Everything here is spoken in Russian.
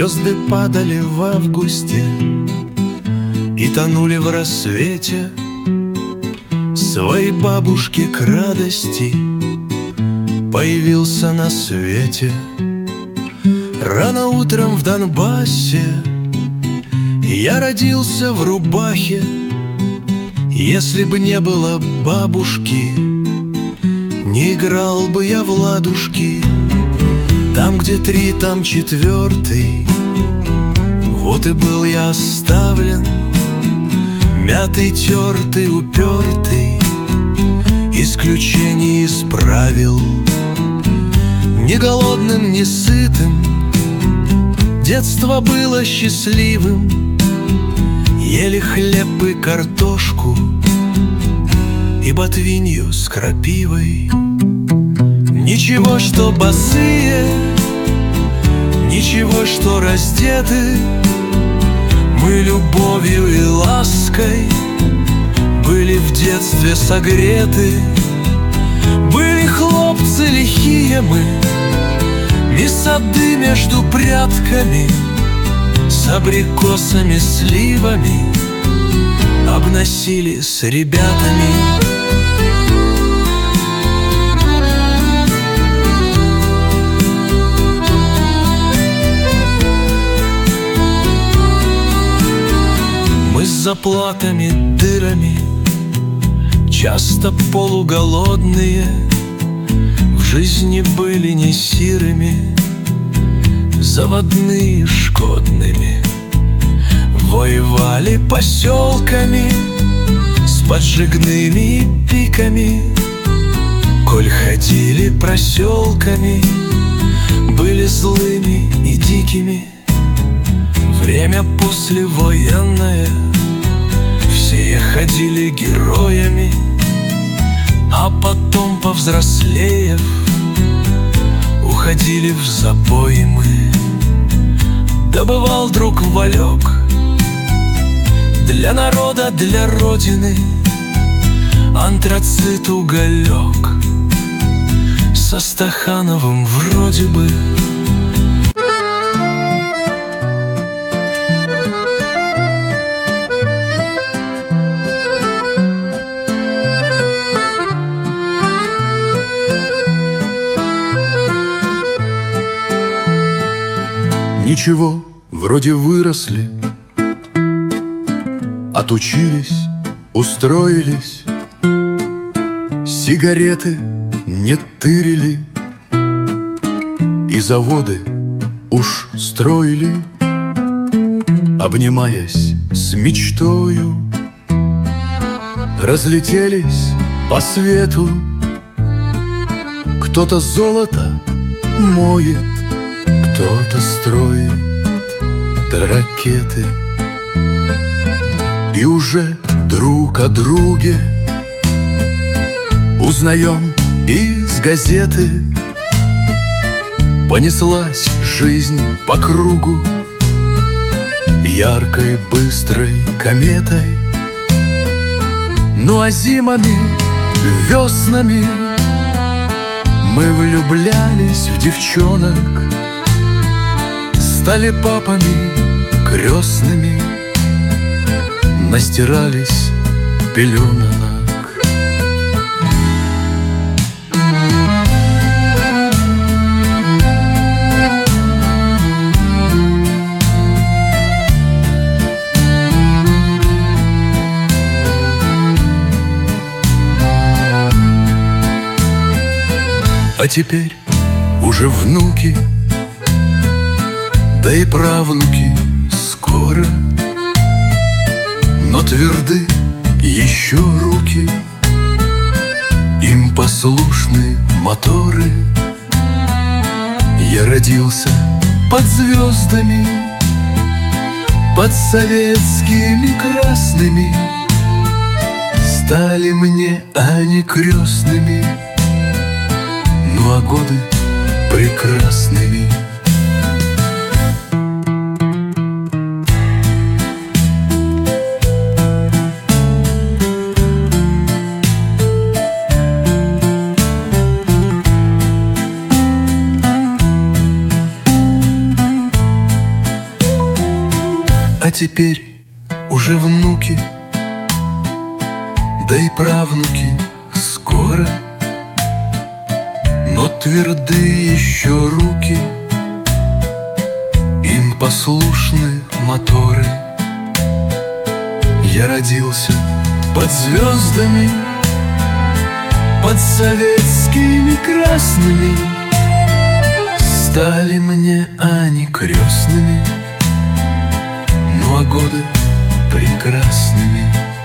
Звезды падали в августе и тонули в рассвете. Своей бабушке к радости появился на свете. Рано утром в Донбассе я родился в рубахе. Если бы не было бабушки, не играл бы я в ладушки. Там, где 3, там 4. Вот и был я оставлен, мятый, тертый, упертый. Исключение из правил, ни голодным, ни сытым. Детство было счастливым. Ели хлеб и картошку, и ботвинью с крапивой. Ничего, что босые, ничего, что раздеты. Мы любовью и лаской были в детстве согреты. Были хлопцы лихие мы, и сады между прядками с абрикосами, сливами обносили с ребятами. Мы с заплатами, дырами, часто полуголодные, в жизни были не сирыми, заводные, шкодными. Воевали поселками с поджигными пиками. Коль ходили проселками, были злыми и дикими. Время послевоенное, все ходили героями. А потом, повзрослеев, уходили в запой мы. Добывал друг Валек для народа, для родины антрацит, уголек со Стахановым вроде бы. Ничего, вроде выросли, отучились, устроились, сигареты не тырили, и заводы уж строили, обнимаясь с мечтою. Разлетелись по свету, кто-то золото моет, кто-то строит ракеты. И уже друг о друге узнаем из газеты. Понеслась жизнь по кругу яркой, быстрой кометой. Ну а зимами, веснами мы влюблялись в девчонок, стали папами крестными, настирались пеленок. А теперь уже внуки, да и правнуки скоро, но тверды еще руки, им послушны моторы. Я родился под звездами, под советскими красными. Стали мне они крестными, ну а годы прекрасными. А теперь уже внуки, да и правнуки скоро. Но тверды еще руки, им послушны моторы. Я родился под звездами, под советскими красными. Стали мне они крестными, ну а годы прекрасными.